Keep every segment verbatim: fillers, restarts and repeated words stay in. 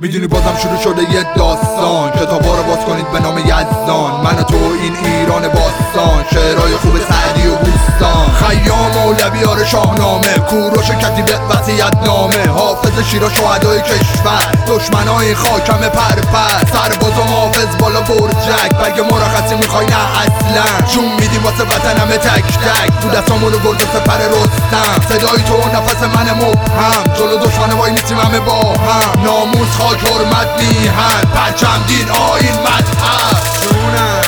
میدونی بازم شروع شده یه داستان، کتابا رو باز کنید به نام یزدان. من و تو این ایران باستان، شعرهای خوب سعدی و بوستان، خیام مولویار شاهنامه، کوروش کتیب وصیت نامه، حافظ شیرا شهدای کشور، دشمنای خاکم پرپر، سرباز و محافظ بالا برجک، بگه مرخصی میخوای نه اصلا، جون میدیم واسه وطنم تک تک، تو دستامونو گرد و سپر رستم، صدای تو نفس من مبهم، جلو دشمن وای میسیم همه با هم، ناموس خاک حرمت میهن، پرچم دین آیین مذهب جونم.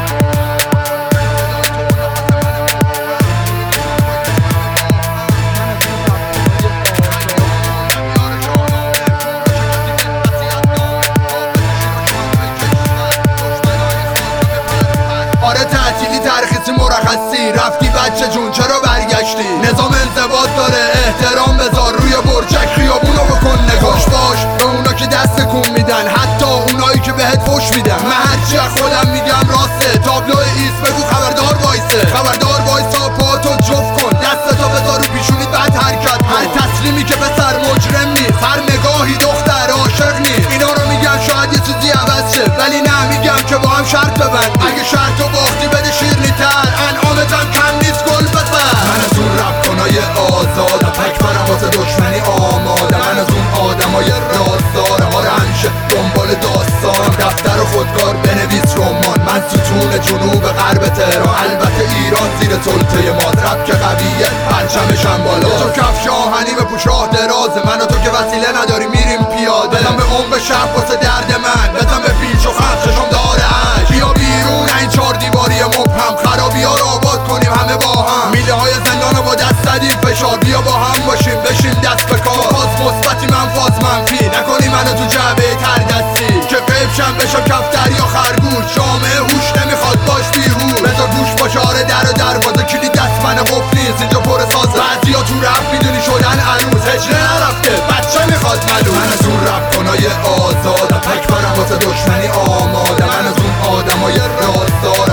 آره تعطیلی ترخیصی مرخصی، رفتی بچه جون چرا برگشتی؟ نظام انضباط داره احترام بذار، روی برجک خیابونو بکن نگاش باش به اونا که دست کن میدن، حتی اونایی که بهت فوش میدن. من هرچی از خودم میگم راسته، تابلو ایست بگو خبردار وایسه، خبردار وایسا پاتو جفت کن، دستتو بذار رو پیشونیت بعد حرکت کن. هر تسلیمی که پسر مجرم نیست، هر نگاهی دختر عاشق نیست. اینا رو میگم شاید یه چیزی عوض شه، ولی نه میگم که با هم شرط ببند، اگه شرطو باختی بده شیرینی تر، انعامتم کم نیست گل بزن. من از اون رپ کنای آزادم، تکبرم واسه دشمنی آمادم، من از اون آدمای رازدارم، آره همیشه دنبال داستانم، دفتر و خودکار بنویس رمان، من ستون جنوب غرب تهران، البته ایران زیر سلطه ماست، رپ که قویه پرچمشم بالا، تو کفش آهنی به پوش راه درازه، من و تو که وسیله نداری میریم پیاده، بزن به عمق شب واسه درد من، بزن به پیچ و خم چشم داره اش، بیا بیرون این چار دیواری مبهم، خرابی ها رو آباد کنیم همه با هم، میله های زندان رو با دست زدیم فشار، بیا با هم باشیم بشیم دست به کار، فاز مثبتی من فاز منفی، نکنی منو تو جعبه تر دستی، که قیب شم بشم کفتر یا خرگوش، جامعه هوش نمیخواد باش بیهوش، بذار گوش باشه آره در و دروازه، کلید دست من قفل نیست اینجا پر سازه، بعضیا تو رپ میدونی شدن عروس، هجله نرفته بچه میخواد ملوس. من از اون رپ کنای آزادم، تکبرم واسه دشمنی آماده، من از اون آدمای رازدار